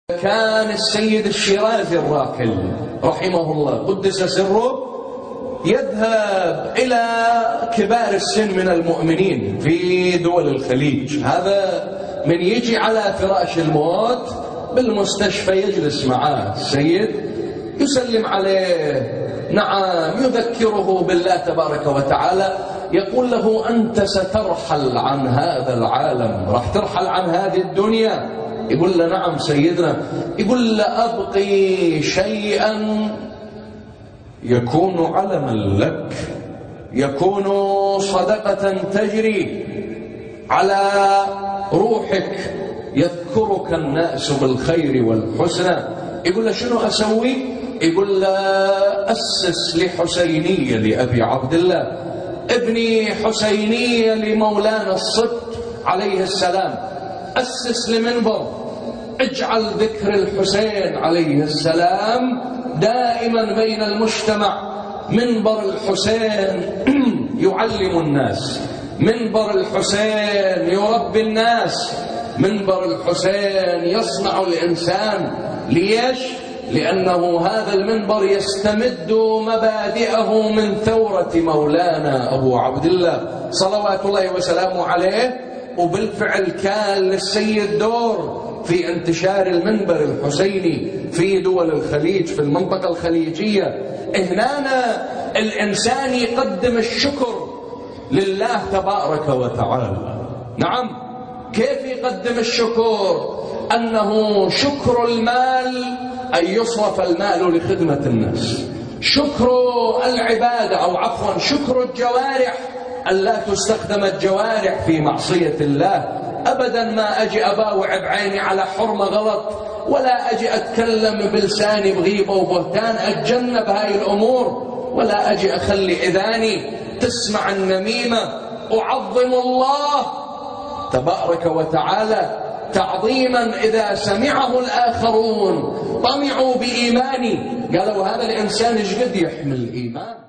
كان السيد الشيرازي الراحل رحمه الله قدس سره يذهب إلى كبار السن من المؤمنين في دول الخليج. هذا من يجي على فراش الموت بالمستشفى يجلس معاه السيد يسلم عليه، نعم، يذكره بالله تبارك وتعالى، يقول له أنت سترحل عن هذا العالم، راح ترحل عن هذه الدنيا. يقول له نعم سيدنا. يقول له أبقي شيئا يكون علما لك، يكون صدقة تجري على روحك، يذكرك الناس بالخير والحسنى. يقول له شنو أسوي؟ يقول له أسس لحسينية لأبي عبد الله، ابني حسينية لمولانا الصدق عليه السلام، أسس لمنبر، اجعل ذكر الحسين عليه السلام دائما بين المجتمع. منبر الحسين يعلم الناس، منبر الحسين يربي الناس، منبر الحسين يصنع الإنسان. ليش؟ لأنه هذا المنبر يستمد مبادئه من ثورة مولانا أبو عبد الله صلوات الله وسلامه عليه. وبالفعل كان للسيد دور في انتشار المنبر الحسيني في دول الخليج، في المنطقة الخليجية. هنا الإنسان يقدم الشكر لله تبارك وتعالى. نعم، كيف يقدم الشكر؟ أنه شكر المال أن يصرف المال لخدمة الناس، شكر العبادة أو عفوا شكر الجوارح أن لا تستخدم الجوارح في معصية الله. أبدا ما أجي أباوع بعيني على حرمة غلط، ولا أجي أتكلم بلساني بغيبة وبهتان، أتجنب هاي الأمور، ولا أجي أخلي إذاني تسمع النميمة. أعظم الله تبارك وتعالى تعظيما إذا سمعه الآخرون طمعوا بإيماني، قالوا هذا الإنسان ايش قد يحمل الإيمان.